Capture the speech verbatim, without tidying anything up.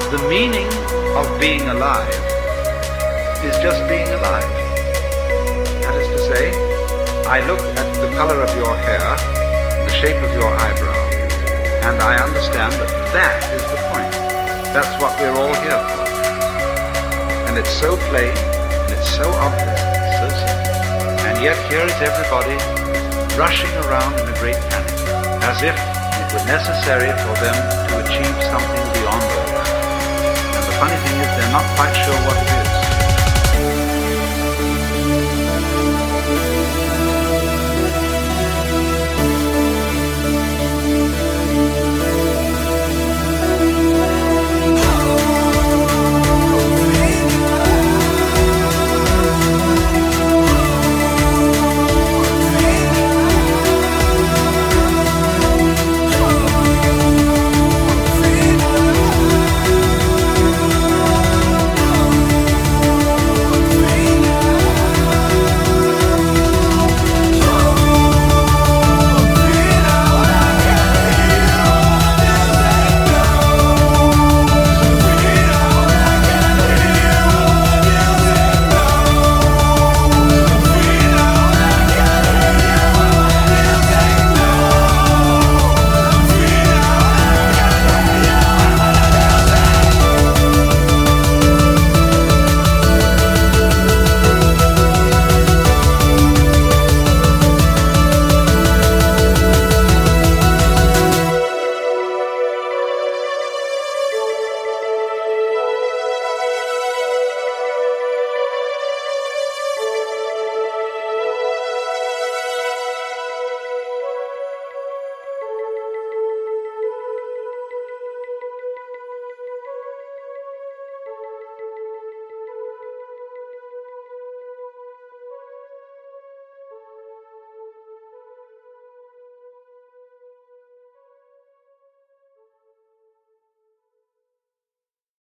The meaning of being alive is just being alive. That is to say, I look at the color of your hair, the shape of your eyebrow, and I understand that that is the point. That's what we're all here for. And it's so plain, and it's so obvious, so simple. And yet here is everybody rushing around in a great panic, as if it were necessary for them to achieve something beyond all that. And the funny thing is, they're not quite sure what it is.